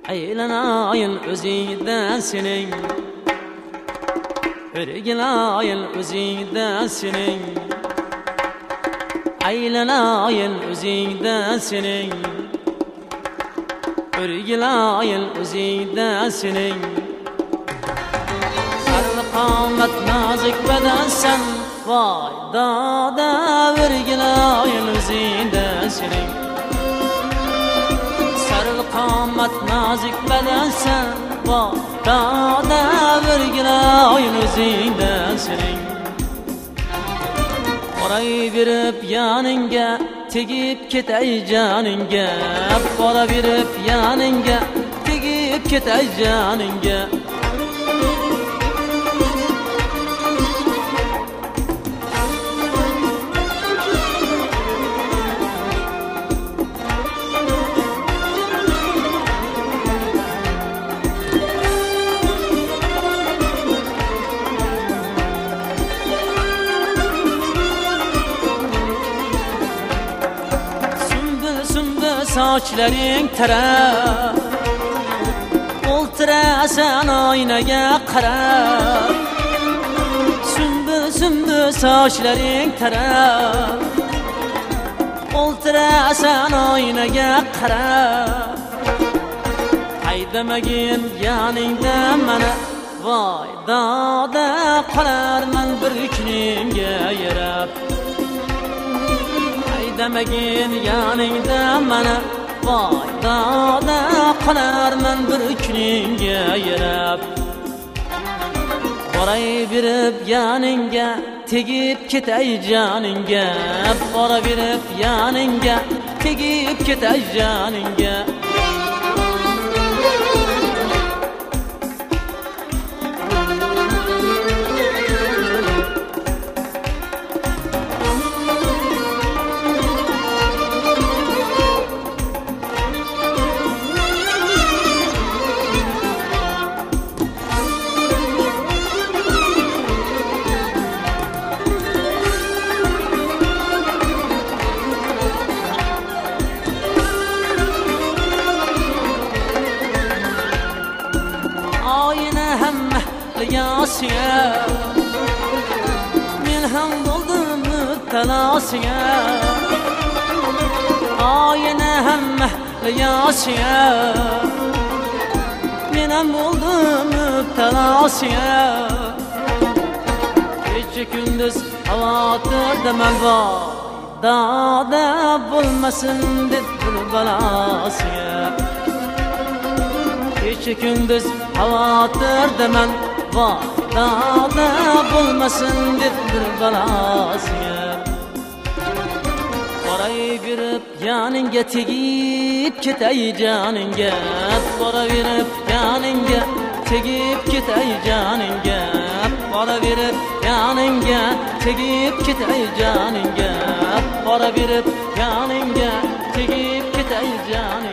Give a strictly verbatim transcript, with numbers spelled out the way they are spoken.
aylanayın özüngden senin, örgilayın özüngden senin, aylanayın özüngden senin, örgilayın özüngden senin. Sarı qamat nazik bedensen, vay dada örgilayın özüngden senin. Sarı qamat nazik bedensen, vay dada örgilayın özüngden senin. Orayı verip yanınga, tegip ketay canınga. Para verip yanınga, tegip ketay canınga. Saçların tara, oltirasan aynaga qara. Sümbül sümbül saçların tara, oltirasan aynaga qara. Haydamagin yaningda mana, voy dada qolarman bir kunimga yarab. Demegin yaningda mana, vay dada qolarman bir kuningga yarab. Boray berib yaningga, tegib ketay janingga. Bora berib yaningga, tegib ketay janingga. Yasiya, men ham bo'ldim müptelasiya. Ayna hamma yasiya, men ham bo'ldim müptelasiya. Kecha kunduz xavotirdaman, voy dada bo'lmasin deb bir balasiya. Kecha kunduz xavotirdaman, vay dada bo'lmasin deb bir balasiya. Boray berib yaningga, tegib ketay janingga. Bora berib yaningga, tegib ketay janingga. Bora berib yaningga, tegib ketay janingga. Bora berib yaningga, tegib ketay janingga.